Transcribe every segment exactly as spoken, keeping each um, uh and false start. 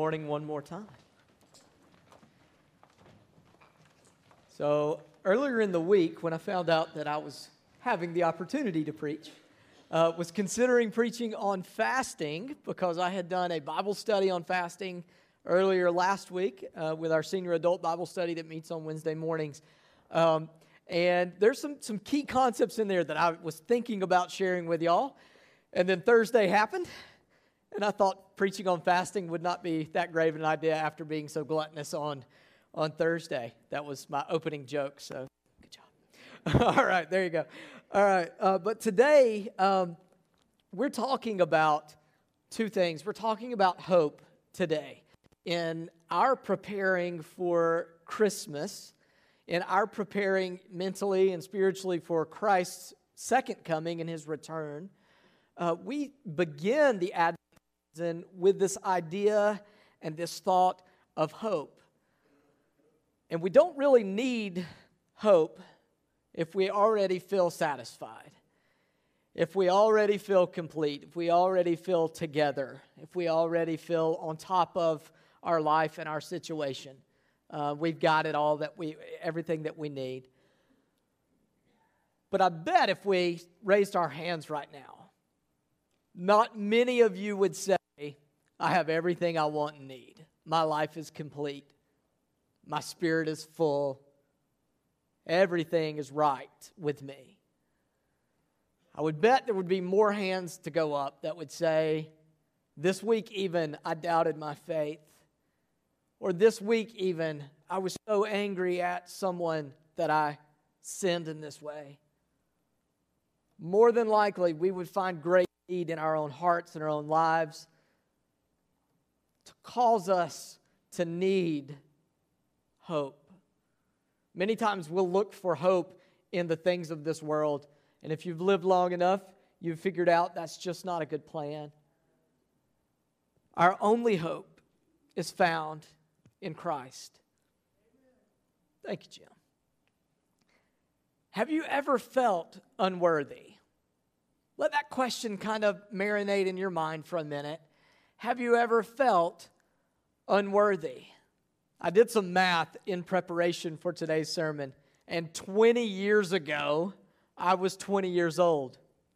morning one more time. So earlier in the week, when I found out that I was having the opportunity to preach, uh, was considering preaching on fasting because I had done a Bible study on fasting earlier last week uh, with our senior adult Bible study that meets on Wednesday mornings. Um, and there's some, some key concepts in there that I was thinking about sharing with y'all. And then Thursday happened, and I thought preaching on fasting would not be that great of an idea after being so gluttonous on, on Thursday. That was my opening joke, so good job. All right, there you go. All right, uh, but today um, we're talking about two things. We're talking about hope today. In our preparing for Christmas, in our preparing mentally and spiritually for Christ's second coming and His return, uh, we begin the Advent season with this idea and this thought of hope. And we don't really need hope if we already feel satisfied, if we already feel complete, if we already feel together, if we already feel on top of our life and our situation. Uh, we've got it all, that we, everything that we need. But I bet if we raised our hands right now, not many of you would say, I have everything I want and need. My life is complete. My spirit is full. Everything is right with me. I would bet there would be more hands to go up that would say, this week even, I doubted my faith. Or this week even, I was so angry at someone that I sinned in this way. More than likely, we would find great need in our own hearts and our own lives to cause us to need hope. Many times we'll look for hope in the things of this world, and if you've lived long enough, you've figured out that's just not a good plan. Our only hope is found in Christ. Thank you, Jim. Have you ever felt unworthy? Let that question kind of marinate in your mind for a minute. Have you ever felt unworthy? I did some math in preparation for today's sermon, and twenty years ago, I was twenty years old.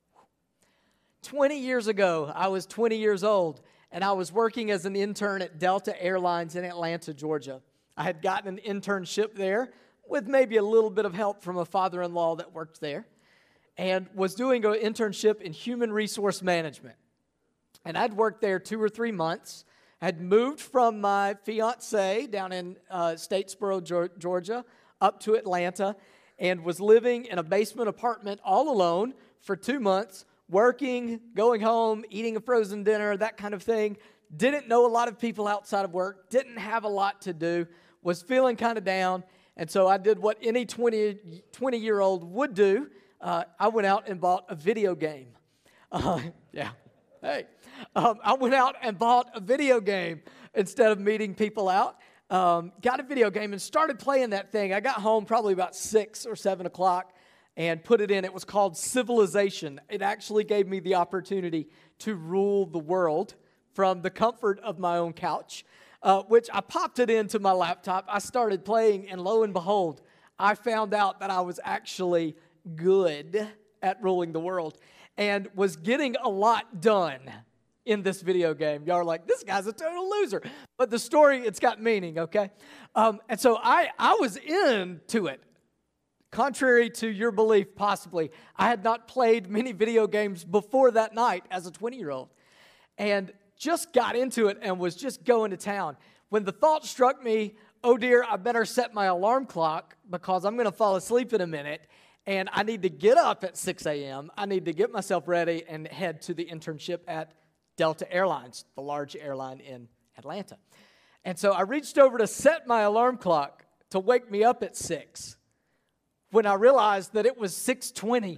twenty years ago, I was twenty years old, and I was working as an intern at Delta Airlines in Atlanta, Georgia. I had gotten an internship there with maybe a little bit of help from a father-in-law that worked there, and was doing an internship in human resource management. And I'd worked there two or three months. I had moved from my fiancée down in uh, Statesboro, Georgia, up to Atlanta, and was living in a basement apartment all alone for two months, working, going home, eating a frozen dinner, that kind of thing. Didn't know a lot of people outside of work, didn't have a lot to do, was feeling kind of down. And so I did what any twenty, twenty-year-old would do. Uh, I went out and bought a video game. Uh, yeah, hey. Um, I went out and bought a video game instead of meeting people out. Um, got a video game and started playing that thing. I got home probably about six or seven o'clock and put it in. It was called Civilization. It actually gave me the opportunity to rule the world from the comfort of my own couch, uh, which I popped it into my laptop. I started playing, and lo and behold, I found out that I was actually good at ruling the world and was getting a lot done in this video game. Y'all are like, this guy's a total loser. But the story, it's got meaning, okay? Um, and so I, I was into it. Contrary to your belief, possibly, I had not played many video games before that night as a twenty-year-old. And just got into it and was just going to town. When the thought struck me, oh dear, I better set my alarm clock because I'm going to fall asleep in a minute. And I need to get up at six a.m. I need to get myself ready and head to the internship at Delta Airlines, the large airline in Atlanta. And so I reached over to set my alarm clock to wake me up at six when I realized that it was six twenty.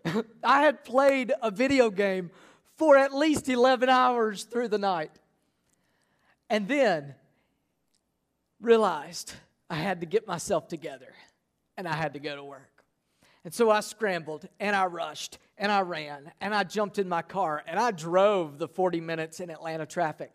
I had played a video game for at least eleven hours through the night. And then realized I had to get myself together and I had to go to work. And so I scrambled, and I rushed, and I ran, and I jumped in my car, and I drove the forty minutes in Atlanta traffic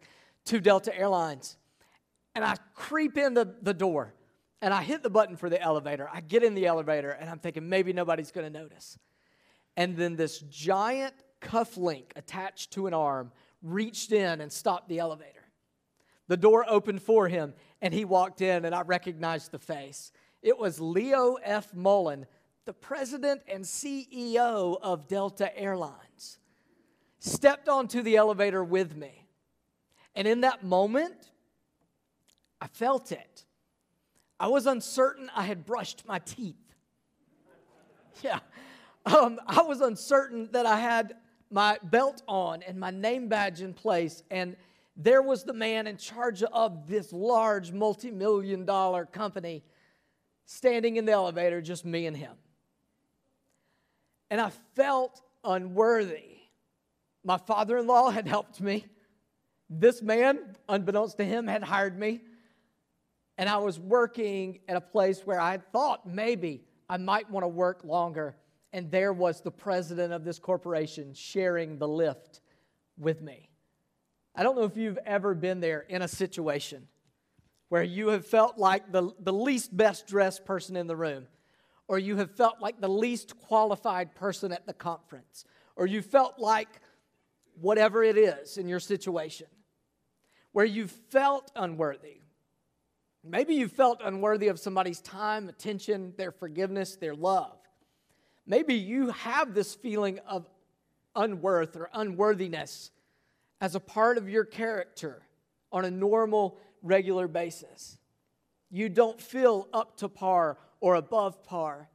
to Delta Airlines. And I creep in the, the door, and I hit the button for the elevator. I get in the elevator, and I'm thinking maybe nobody's going to notice. And then this giant cuff link attached to an arm reached in and stopped the elevator. The door opened for him, and he walked in, and I recognized the face. It was Leo F. Mullen, the president and C E O of Delta Airlines, stepped onto the elevator with me. And in that moment, I felt it. I was uncertain I had brushed my teeth. Yeah. Um, I was uncertain that I had my belt on and my name badge in place. And there was the man in charge of this large multi-million dollar company standing in the elevator, just me and him. And I felt unworthy. My father-in-law had helped me. This man, unbeknownst to him, had hired me. And I was working at a place where I thought maybe I might want to work longer. And there was the president of this corporation sharing the lift with me. I don't know if you've ever been there in a situation where you have felt like the, the least best dressed person in the room, or you have felt like the least qualified person at the conference, or you felt like whatever it is in your situation, where you felt unworthy. Maybe you felt unworthy of somebody's time, attention, their forgiveness, their love. Maybe you have this feeling of unworth or unworthiness as a part of your character on a normal, regular basis. You don't feel up to par or above par.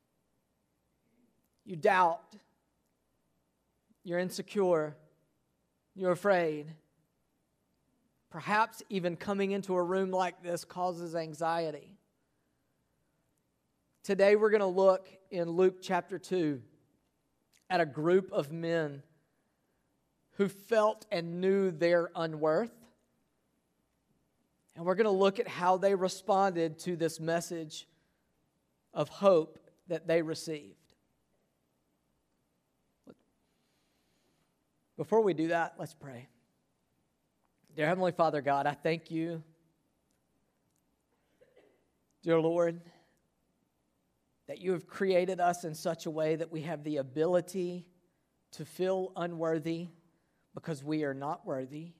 You doubt. You're insecure. You're afraid. Perhaps even coming into a room like this causes anxiety. Today we're going to look in Luke chapter two at a group of men who felt and knew their unworth. And we're going to look at how they responded to this message of hope that they received. Before we do that, let's pray. Dear Heavenly Father God, I thank you, dear Lord, that you have created us in such a way that we have the ability to feel unworthy because we are not worthy.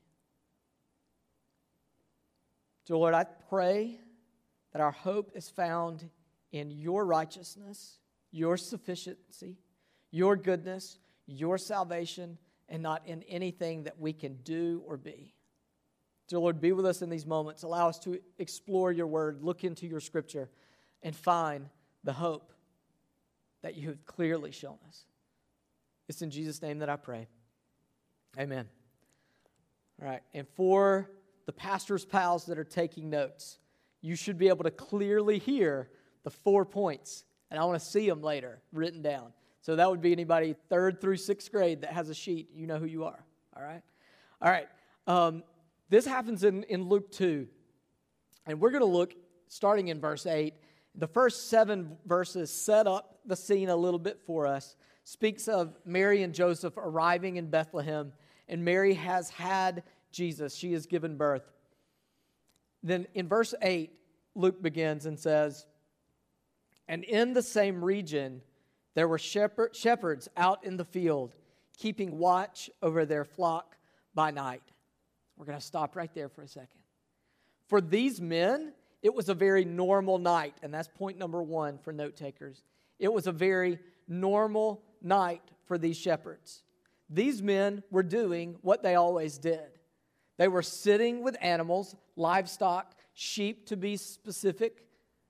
Dear Lord, I pray that our hope is found in your righteousness, your sufficiency, your goodness, your salvation, and not in anything that we can do or be. Dear Lord, be with us in these moments. Allow us to explore your word, look into your scripture, and find the hope that you have clearly shown us. It's in Jesus' name that I pray. Amen. All right, and for the pastor's pals that are taking notes, you should be able to clearly hear the four points, and I want to see them later written down. So that would be anybody third through sixth grade that has a sheet. You know who you are, all right? All right, um, this happens in, in Luke two, and we're going to look starting in verse eight. The first seven verses set up the scene a little bit for us. Speaks of Mary and Joseph arriving in Bethlehem, and Mary has had Jesus. She has given birth. Then in verse eight, Luke begins and says, "And in the same region there were shepherd, shepherds out in the field, keeping watch over their flock by night." We're going to stop right there for a second. For these men, it was a very normal night, and that's point number one for note takers. It was a very normal night for these shepherds. These men were doing what they always did. They were sitting with animals, livestock, sheep to be specific,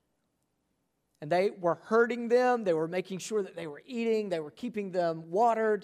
and they were herding them. They were making sure that they were eating. They were keeping them watered.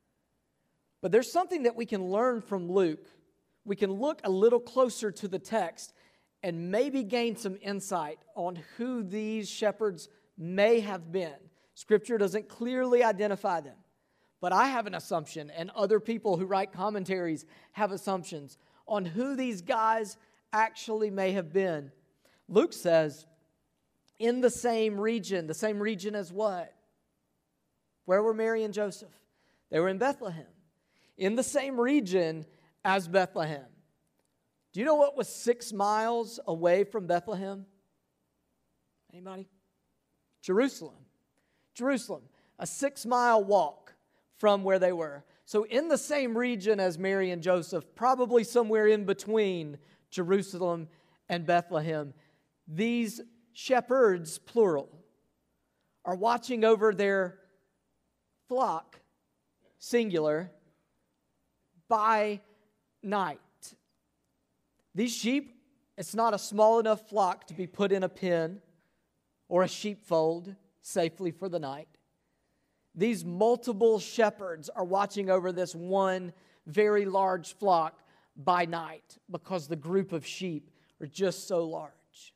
But there's something that we can learn from Luke. We can look a little closer to the text and maybe gain some insight on who these shepherds may have been. Scripture doesn't clearly identify them, but I have an assumption, and other people who write commentaries have assumptions on who these guys actually may have been. Luke says, in the same region, the same region as what? Where were Mary and Joseph? They were in Bethlehem. In the same region as Bethlehem. Do you know what was six miles away from Bethlehem? Anybody? Jerusalem. Jerusalem, a six-mile walk from where they were. So in the same region as Mary and Joseph, probably somewhere in between Jerusalem and Bethlehem, these shepherds, plural, are watching over their flock, singular, by night. These sheep, it's not a small enough flock to be put in a pen or a sheepfold safely for the night. These multiple shepherds are watching over this one very large flock by night because the group of sheep are just so large.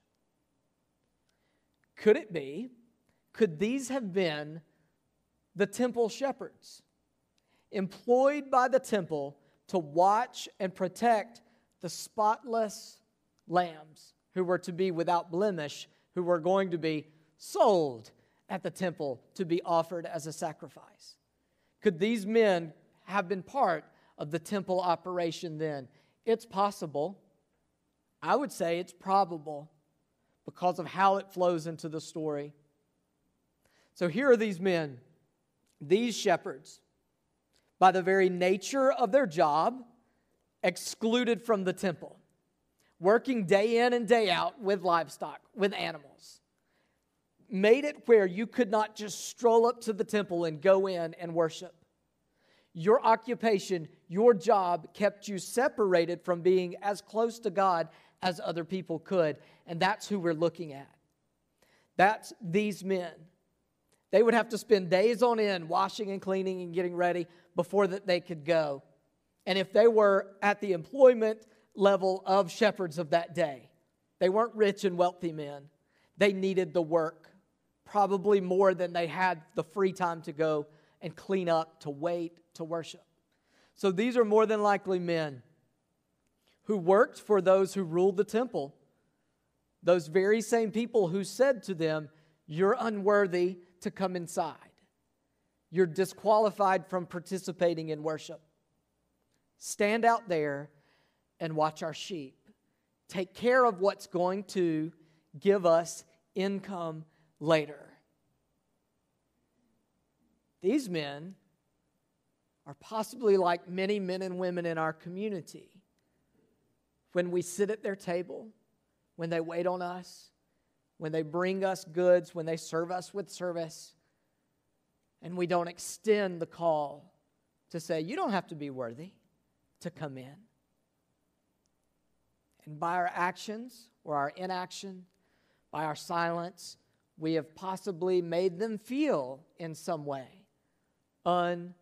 Could it be, could these have been the temple shepherds employed by the temple to watch and protect the spotless lambs who were to be without blemish, who were going to be sold at the temple to be offered as a sacrifice? Could these men have been part of the temple operation then? It's possible. I would say it's probable because of how it flows into the story. So here are these men, these shepherds, by the very nature of their job, excluded from the temple, working day in and day out with livestock, with animals. Made it where you could not just stroll up to the temple and go in and worship. Your occupation, your job kept you separated from being as close to God as other people could. And that's who we're looking at. That's these men. They would have to spend days on end washing and cleaning and getting ready before that they could go. And if they were at the employment level of shepherds of that day, they weren't rich and wealthy men. They needed the work, probably more than they had the free time to go and clean up, to wait, to worship. So these are more than likely men who worked for those who ruled the temple. Those very same people who said to them, "You're unworthy to come inside. You're disqualified from participating in worship. Stand out there and watch our sheep. Take care of what's going to give us income later." These men are possibly like many men and women in our community. When we sit at their table, when they wait on us, when they bring us goods, when they serve us with service, and we don't extend the call to say, "You don't have to be worthy to come in." And by our actions or our inaction, by our silence, we have possibly made them feel in some way unworthy.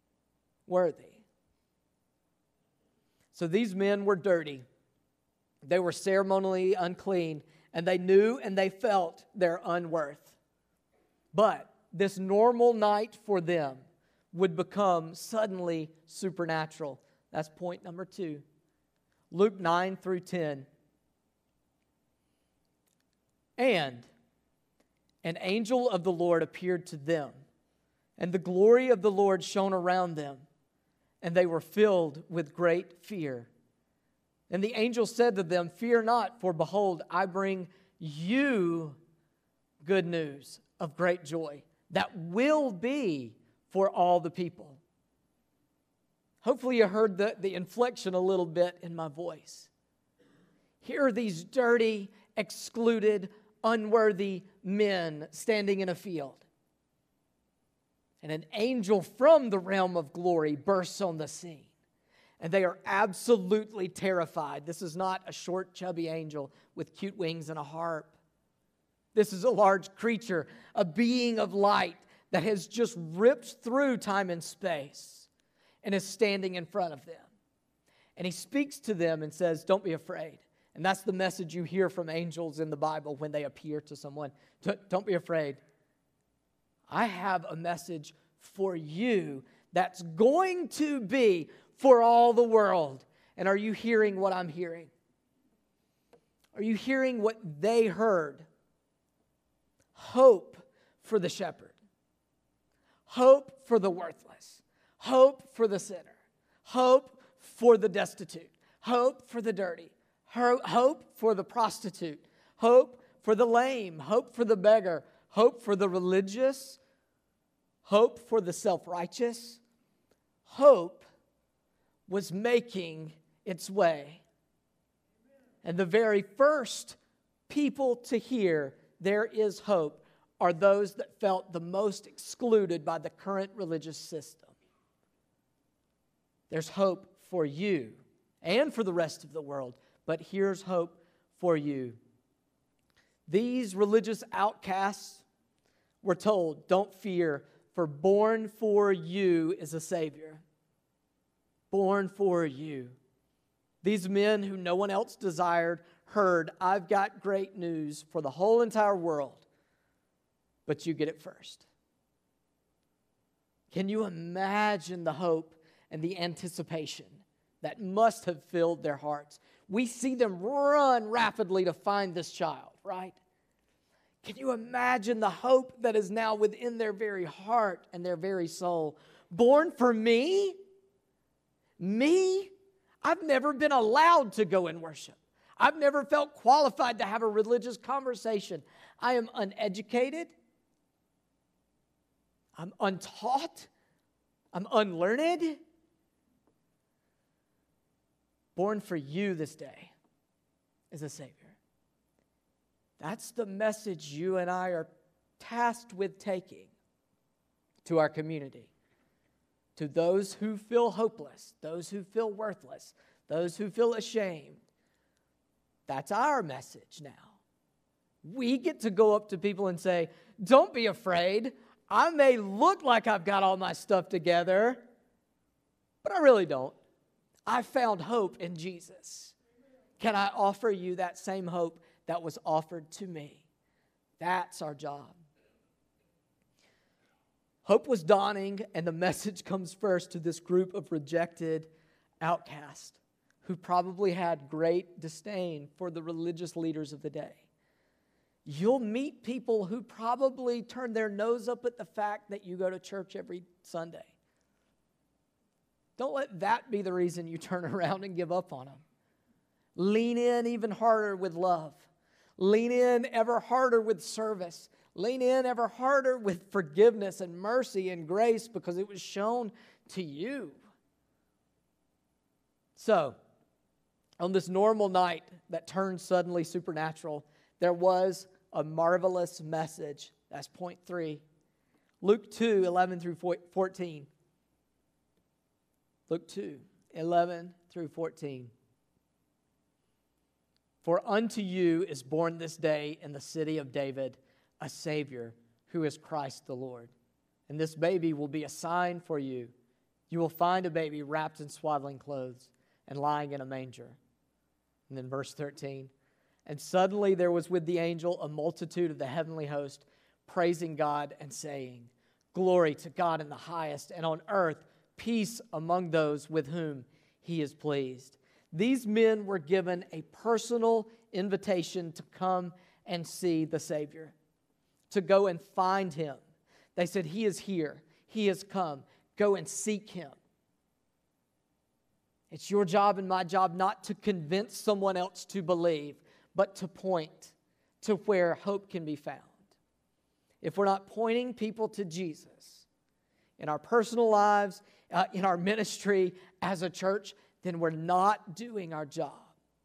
So these men were dirty. They were ceremonially unclean, and they knew and they felt their unworth. But this normal night for them would become suddenly supernatural. That's point number two. Luke nine through ten. And an angel of the Lord appeared to them, and the glory of the Lord shone around them, and they were filled with great fear. And the angel said to them, "Fear not, for behold, I bring you good news of great joy that will be for all the people." Hopefully you heard the, the inflection a little bit in my voice. Here are these dirty, excluded, unworthy men standing in a field. And an angel from the realm of glory bursts on the scene. And they are absolutely terrified. This is not a short, chubby angel with cute wings and a harp. This is a large creature, a being of light that has just ripped through time and space and is standing in front of them. And he speaks to them and says, "Don't be afraid." And that's the message you hear from angels in the Bible when they appear to someone. Don't be afraid. I have a message for you that's going to be for all the world. And are you hearing what I'm hearing? Are you hearing what they heard? Hope for the shepherd. Hope for the worthless. Hope for the sinner. Hope for the destitute. Hope for the dirty. Ho- Hope for the prostitute, hope for the lame, hope for the beggar, hope for the religious, hope for the self-righteous. Hope was making its way. And the very first people to hear there is hope are those that felt the most excluded by the current religious system. There's hope for you and for the rest of the world, but here's hope for you. These religious outcasts were told, don't fear, for born for you is a Savior. Born for you. These men who no one else desired heard, I've got great news for the whole entire world, but you get it first. Can you imagine the hope and the anticipation that must have filled their hearts? We see them run rapidly to find this child, right? Can you imagine the hope that is now within their very heart and their very soul? Born for me? Me? I've never been allowed to go and worship. I've never felt qualified to have a religious conversation. I am uneducated. I'm untaught. I'm unlearned. Born for you this day is a Savior. That's the message you and I are tasked with taking to our community. To those who feel hopeless, those who feel worthless, those who feel ashamed. That's our message now. We get to go up to people and say, don't be afraid. I may look like I've got all my stuff together, but I really don't. I found hope in Jesus. Can I offer you that same hope that was offered to me? That's our job. Hope was dawning, and the message comes first to this group of rejected outcasts who probably had great disdain for the religious leaders of the day. You'll meet people who probably turn their nose up at the fact that you go to church every Sunday. Don't let that be the reason you turn around and give up on them. Lean in even harder with love. Lean in ever harder with service. Lean in ever harder with forgiveness and mercy and grace because it was shown to you. So, on this normal night that turned suddenly supernatural, there was a marvelous message. That's point three. Luke two, eleven through fourteen. Luke two, eleven through fourteen. For unto you is born this day in the city of David a Savior, who is Christ the Lord. And this baby will be a sign for you. You will find a baby wrapped in swaddling clothes and lying in a manger. And then verse thirteen. And suddenly there was with the angel a multitude of the heavenly host, praising God and saying, Glory to God in the highest, and on earth peace among those with whom he is pleased. These men were given a personal invitation to come and see the Savior, to go and find him. They said, he is here. He has come. Go and seek him. It's your job and my job not to convince someone else to believe, but to point to where hope can be found. If we're not pointing people to Jesus in our personal lives, uh, in our ministry as a church, then we're not doing our job.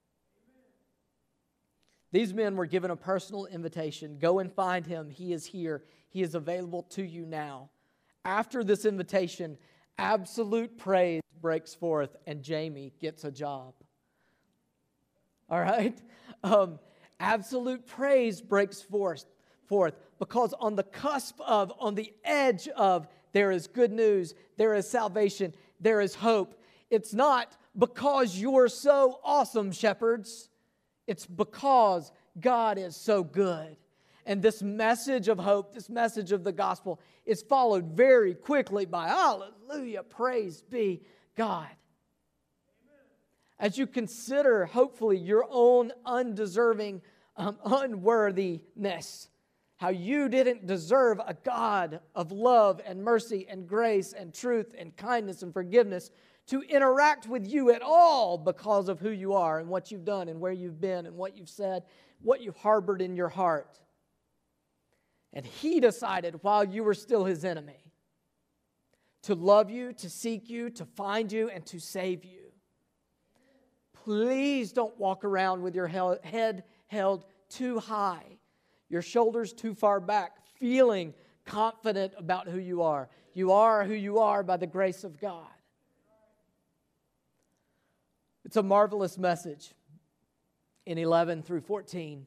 These men were given a personal invitation. Go and find him. He is here. He is available to you now. After this invitation, absolute praise breaks forth, and Jamie gets a job. All right? Um, absolute praise breaks forth, forth because on the cusp of, on the edge of, there is good news, there is salvation, there is hope. It's not because you're so awesome, shepherds. It's because God is so good. And this message of hope, this message of the gospel is followed very quickly by hallelujah, praise be God. As you consider, hopefully, your own undeserving um, unworthiness, how you didn't deserve a God of love and mercy and grace and truth and kindness and forgiveness to interact with you at all because of who you are and what you've done and where you've been and what you've said, what you've harbored in your heart. And He decided while you were still His enemy to love you, to seek you, to find you, and to save you. Please don't walk around with your head held too high, your shoulders too far back, feeling confident about who you are. You are who you are by the grace of God. It's a marvelous message in eleven through fourteen.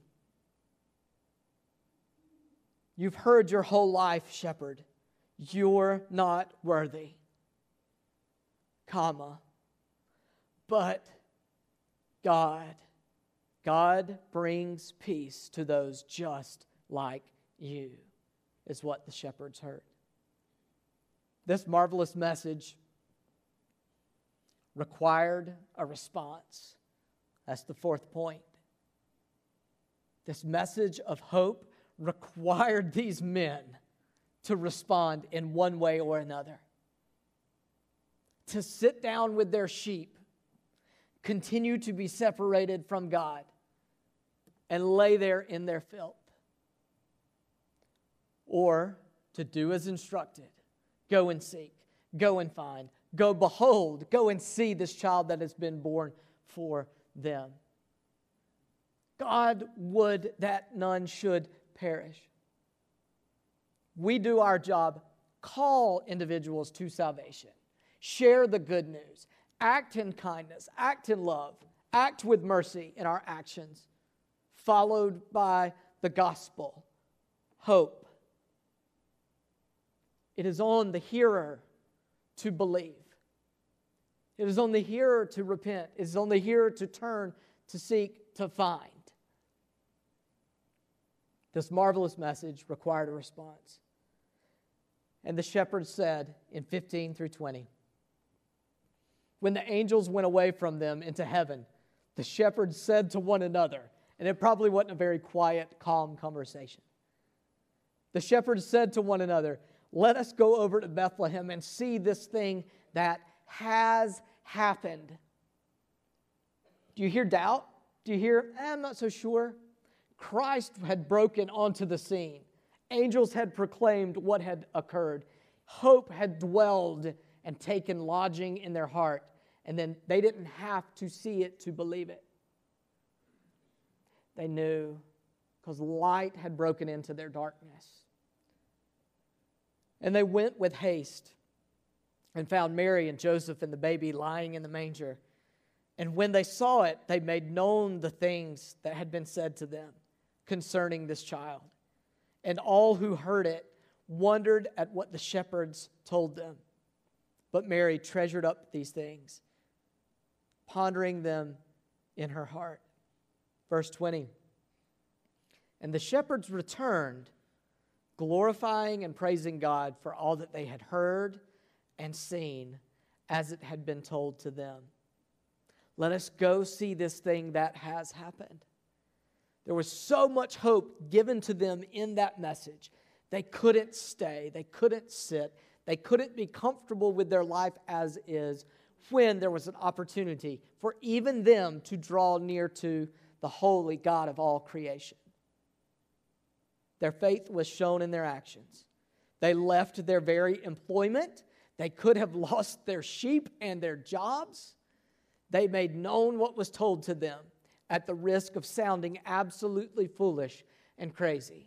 You've heard your whole life, shepherd, you're not worthy, comma, but God, God brings peace to those just like you, is what the shepherds heard. This marvelous message required a response. That's the fourth point. This message of hope required these men to respond in one way or another. To sit down with their sheep, continue to be separated from God, and lay there in their filth. Or to do as instructed, go and seek, go and find, go behold, go and see this child that has been born for them. God would that none should perish. We do our job, call individuals to salvation, share the good news, act in kindness, act in love, act with mercy in our actions, followed by the gospel, hope. It is on the hearer to believe. It is on the hearer to repent. It is on the hearer to turn, to seek, to find. This marvelous message required a response. And the shepherds said in fifteen through twenty, when the angels went away from them into heaven, the shepherds said to one another, and it probably wasn't a very quiet, calm conversation. The shepherds said to one another, let us go over to Bethlehem and see this thing that has happened. Do you hear doubt? Do you hear, eh, I'm not so sure? Christ had broken onto the scene. Angels had proclaimed what had occurred. Hope had dwelled and taken lodging in their heart. And then they didn't have to see it to believe it. They knew because light had broken into their darkness. And they went with haste and found Mary and Joseph and the baby lying in the manger. And when they saw it, they made known the things that had been said to them concerning this child. And all who heard it wondered at what the shepherds told them. But Mary treasured up these things, pondering them in her heart. Verse twenty. And the shepherds returned, glorifying and praising God for all that they had heard and seen as it had been told to them. Let us go see this thing that has happened. There was so much hope given to them in that message. They couldn't stay. They couldn't sit. They couldn't be comfortable with their life as is when there was an opportunity for even them to draw near to the holy God of all creation. Their faith was shown in their actions. They left their very employment. They could have lost their sheep and their jobs. They made known what was told to them at the risk of sounding absolutely foolish and crazy.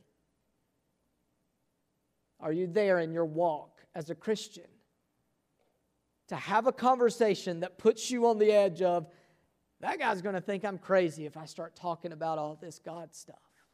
Are you there in your walk as a Christian to have a conversation that puts you on the edge of, that guy's going to think I'm crazy if I start talking about all this God stuff?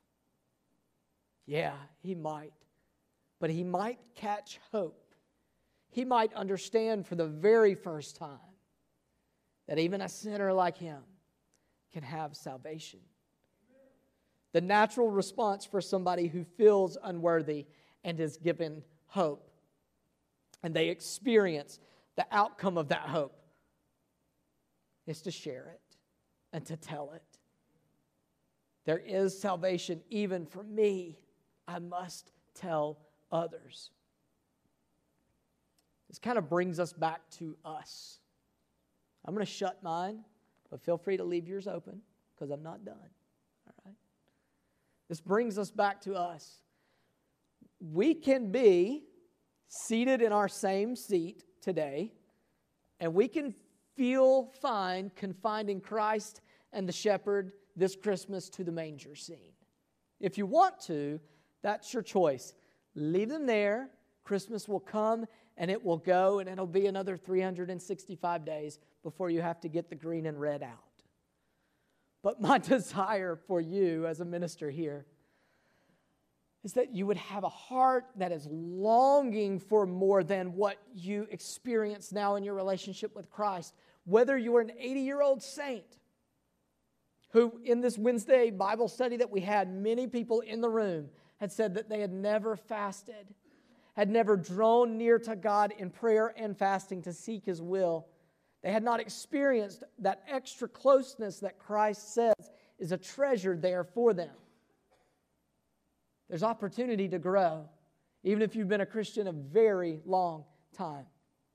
Yeah, he might. But he might catch hope. He might understand for the very first time that even a sinner like him can have salvation. The natural response for somebody who feels unworthy and is given hope, and they experience the outcome of that hope, is to share it and to tell it. There is salvation even for me. I must tell others. This kind of brings us back to us. I'm going to shut mine, but feel free to leave yours open because I'm not done. All right? This brings us back to us. We can be seated in our same seat today, and we can feel fine confined in Christ and the shepherd this Christmas to the manger scene. If you want to, that's your choice. Leave them there. Christmas will come and it will go, and it'll be another three hundred sixty-five days before you have to get the green and red out. But my desire for you as a minister here is that you would have a heart that is longing for more than what you experience now in your relationship with Christ. Whether you're an eighty-year-old saint who, in this Wednesday Bible study that we had, many people in the room had said that they had never fasted, had never drawn near to God in prayer and fasting to seek His will. They had not experienced that extra closeness that Christ says is a treasure there for them. There's opportunity to grow, even if you've been a Christian a very long time.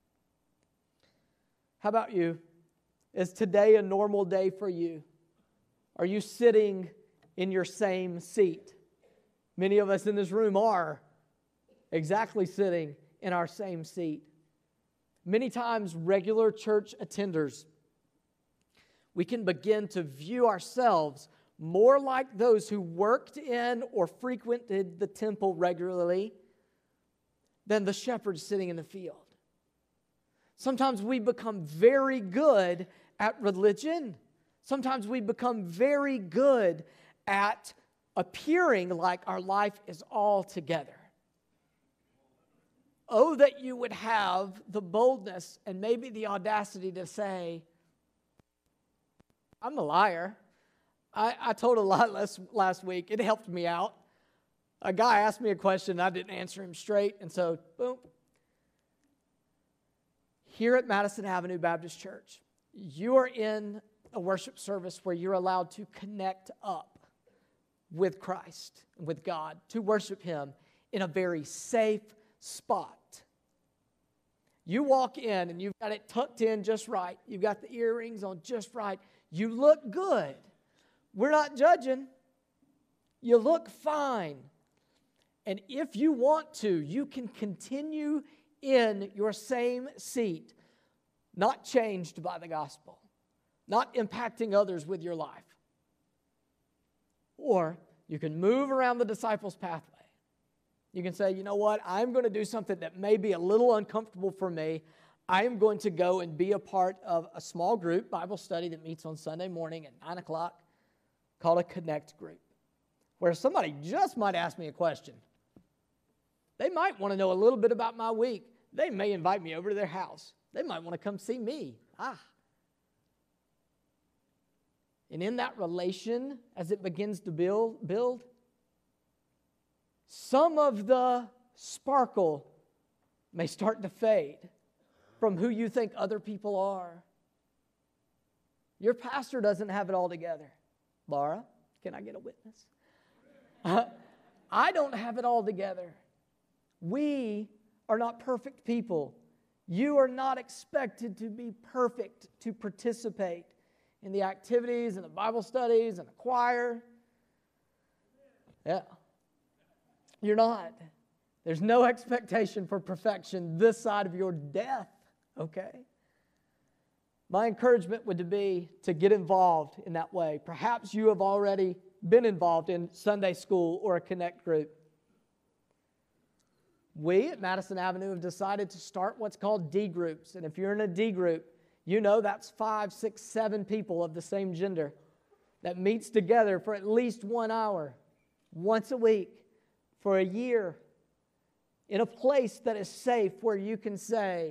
How about you? Is today a normal day for you? Are you sitting in your same seat? Many of us in this room are exactly sitting in our same seat. Many times, regular church attenders, we can begin to view ourselves more like those who worked in or frequented the temple regularly than the shepherds sitting in the field. Sometimes we become very good at religion. Sometimes we become very good at appearing like our life is all together. Oh, that you would have the boldness and maybe the audacity to say, I'm a liar. I, I told a lie last, last week. It helped me out. A guy asked me a question, I didn't answer him straight, and so, boom. Here at Madison Avenue Baptist Church, you are in a worship service where you're allowed to connect up with Christ, with God, to worship Him in a very safe spot. You walk in and you've got it tucked in just right. You've got the earrings on just right. You look good. We're not judging. You look fine. And if you want to, you can continue in your same seat, not changed by the gospel, not impacting others with your life. Or you can move around the disciples' pathway. You can say, you know what, I'm going to do something that may be a little uncomfortable for me. I am going to go and be a part of a small group Bible study that meets on Sunday morning at nine o'clock called a Connect group, where somebody just might ask me a question. They might want to know a little bit about my week. They may invite me over to their house. They might want to come see me. Ah. And in that relation, as it begins to build, build, some of the sparkle may start to fade from who you think other people are. Your pastor doesn't have it all together. Laura, can I get a witness? Uh, I don't have it all together. We are not perfect people. You are not expected to be perfect to participate in the activities and the Bible studies and the choir. Yeah. You're not. There's no expectation for perfection this side of your death, okay? My encouragement would be to get involved in that way. Perhaps you have already been involved in Sunday school or a Connect group. We at Madison Avenue have decided to start what's called D groups. And if you're in a D group, you know that's five, six, seven people of the same gender that meets together for at least one hour, once a week, for a year, in a place that is safe where you can say,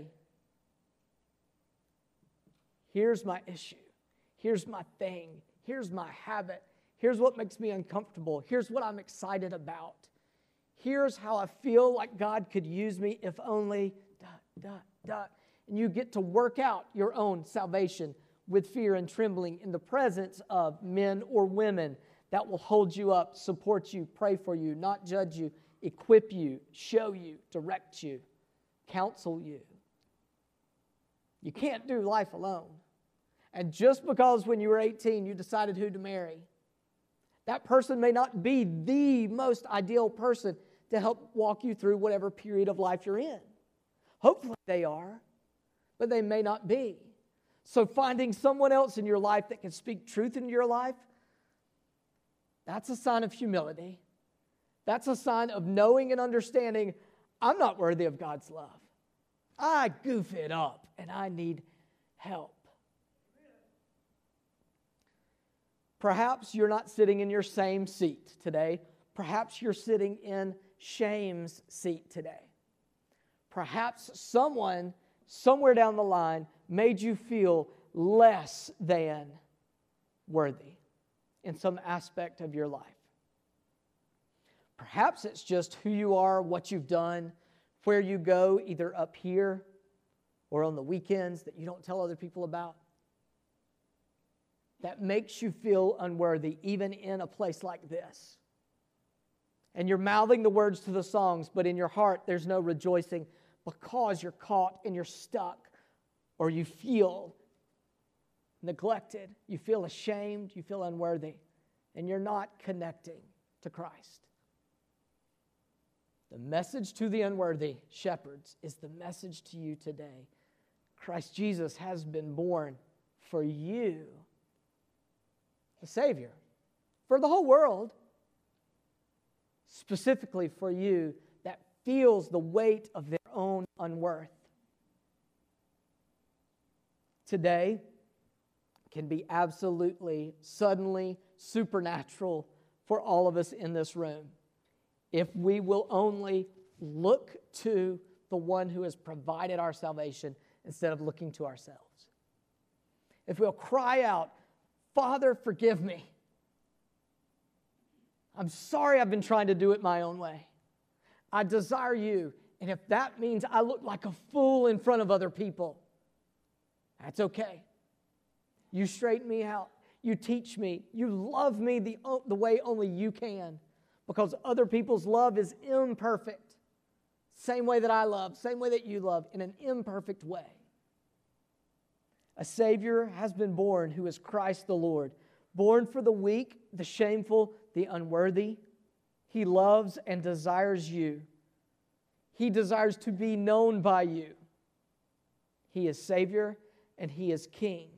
here's my issue, here's my thing, here's my habit, here's what makes me uncomfortable, here's what I'm excited about, here's how I feel like God could use me if only, dot, dot, dot. And you get to work out your own salvation with fear and trembling in the presence of men or women that will hold you up, support you, pray for you, not judge you, equip you, show you, direct you, counsel you. You can't do life alone. And just because when you were eighteen you decided who to marry, that person may not be the most ideal person to help walk you through whatever period of life you're in. Hopefully they are, but they may not be. So finding someone else in your life that can speak truth into your life, that's a sign of humility. That's a sign of knowing and understanding, I'm not worthy of God's love. I goof it up and I need help. Perhaps you're not sitting in your same seat today. Perhaps you're sitting in shame's seat today. Perhaps someone somewhere down the line made you feel less than worthy in some aspect of your life. Perhaps it's just who you are, what you've done, where you go, either up here or on the weekends that you don't tell other people about, that makes you feel unworthy, even in a place like this. And you're mouthing the words to the songs, but in your heart there's no rejoicing because you're caught and you're stuck, or you feel neglected, you feel ashamed, you feel unworthy, and you're not connecting to Christ. The message to the unworthy shepherds is the message to you today. Christ Jesus has been born for you, the Savior, for the whole world, specifically for you that feels the weight of their own unworth. Today can be absolutely, suddenly supernatural for all of us in this room if we will only look to the one who has provided our salvation instead of looking to ourselves. If we'll cry out, Father, forgive me. I'm sorry I've been trying to do it my own way. I desire you. And if that means I look like a fool in front of other people, that's okay. You straighten me out. You teach me. You love me the, the way only you can, because other people's love is imperfect. Same way that I love, same way that you love, in an imperfect way. A Savior has been born who is Christ the Lord, born for the weak, the shameful, the unworthy. He loves and desires you. He desires to be known by you. He is Savior and He is King.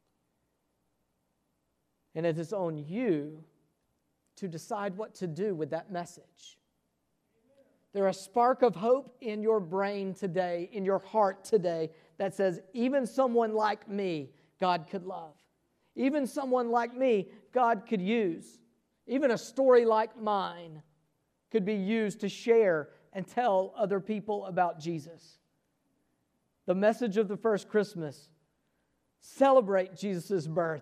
And it is on you to decide what to do with that message. There's a spark of hope in your brain today, in your heart today, that says, even someone like me, God could love. Even someone like me, God could use. Even a story like mine could be used to share and tell other people about Jesus. The message of the first Christmas: celebrate Jesus' birth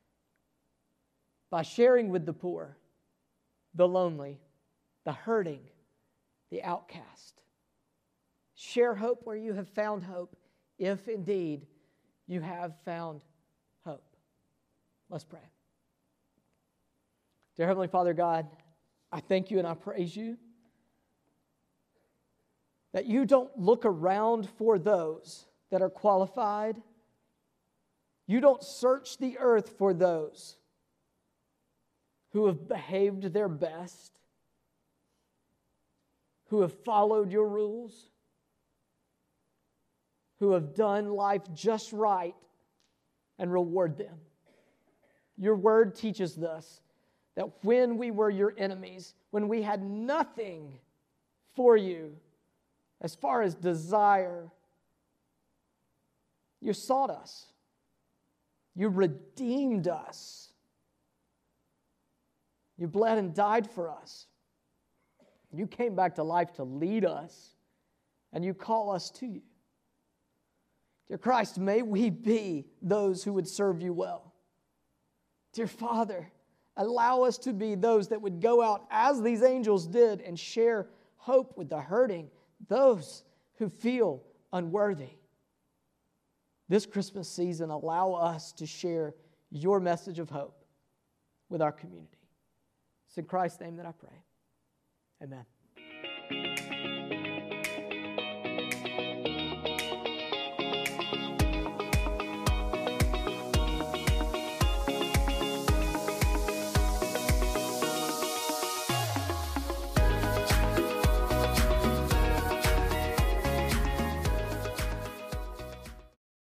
by sharing with the poor, the lonely, the hurting, the outcast. Share hope where you have found hope, if indeed you have found hope. Let's pray. Dear Heavenly Father God, I thank you and I praise you that you don't look around for those that are qualified. You don't search the earth for those who have behaved their best, who have followed your rules, who have done life just right, and reward them. Your word teaches us that when we were your enemies, when we had nothing for you as far as desire, you sought us. You redeemed us. You bled and died for us. You came back to life to lead us, and you call us to you. Dear Christ, may we be those who would serve you well. Dear Father, allow us to be those that would go out as these angels did and share hope with the hurting, those who feel unworthy. This Christmas season, allow us to share your message of hope with our community. It's in Christ's name that I pray. Amen.